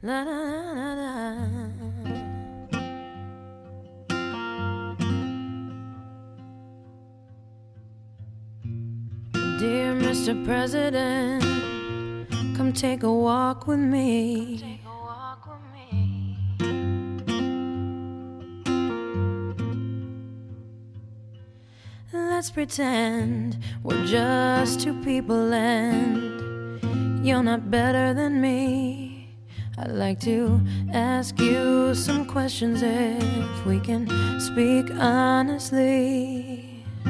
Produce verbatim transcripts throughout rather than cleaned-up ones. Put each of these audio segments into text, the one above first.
La, la, la, la. Dear Mister President, come take a walk with me. Take a walk with me. Let's pretend we're just two people and you're not better than me. I'd like to ask you some questions if we can speak honestly.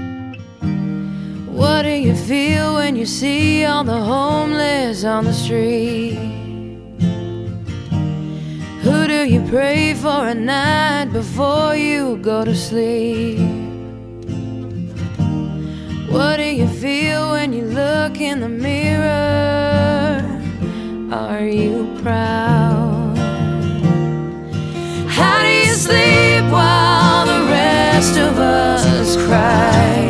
What do you feel when you see all the homeless on the street? Who do you pray for at night before you go to sleep? What do you feel when you look in the mirror? Are you proud? How do you sleep while the rest of us cry?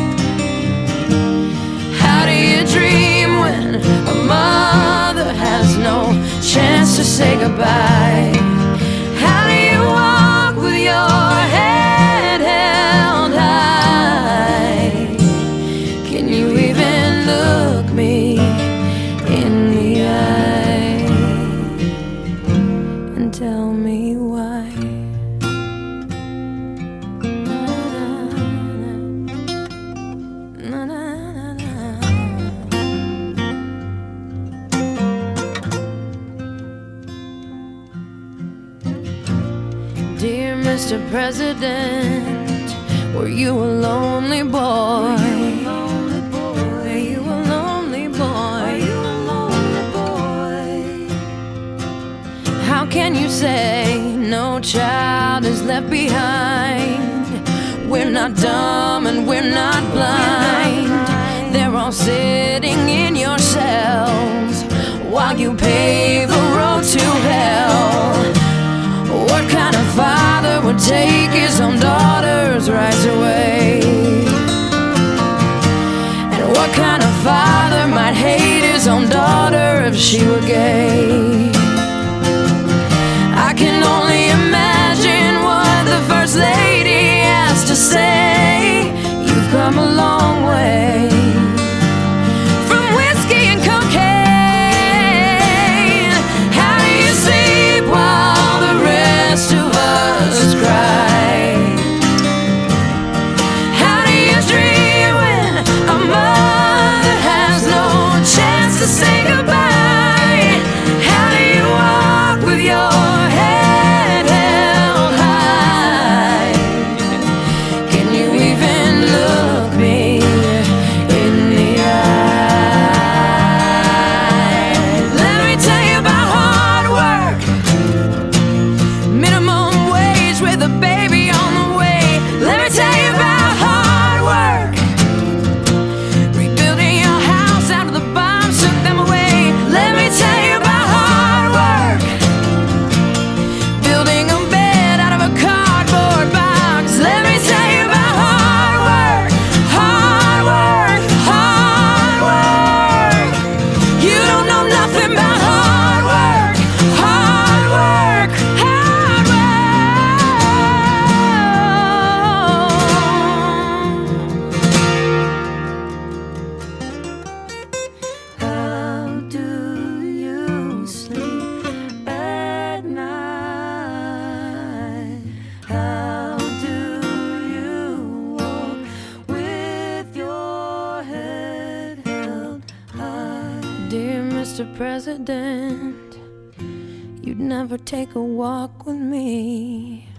How do you dream when a mother has no chance to say goodbye? How do you walk with your head held high? Can you even look me in the eye and tell me why? Na, na, na, na. Dear Mister President, were you a lonely boy? Were you a lonely boy? How can you say no child is left behind? We're not dumb and we're not blind. They're all sitting in your cells while you pave a road to hell. What kind of father would take his own daughter's rights away? And what kind of father might hate his own daughter if she were gay? I can only imagine what the First Lady has to say. You've come a long way from whiskey and cocaine. How do you sleep while the rest of us cry? How do you dream when a mother has no chance to say goodbye? How do you walk with your head held high? Can you even look me in the eye? Let me tell you about hard work, minimum wage with a baby on the way. Let me tell you about hard work, rebuilding your house after the bombs took them away. Let me tell you about hard work, building a bed out of a cardboard box. Let me tell you about hard work, hard work, hard work. You don't know nothing about hard work, hard work, hard work. How do you sleep at night? How do you walk with your head held high? Dear Mister President, you'd never take a walk with me.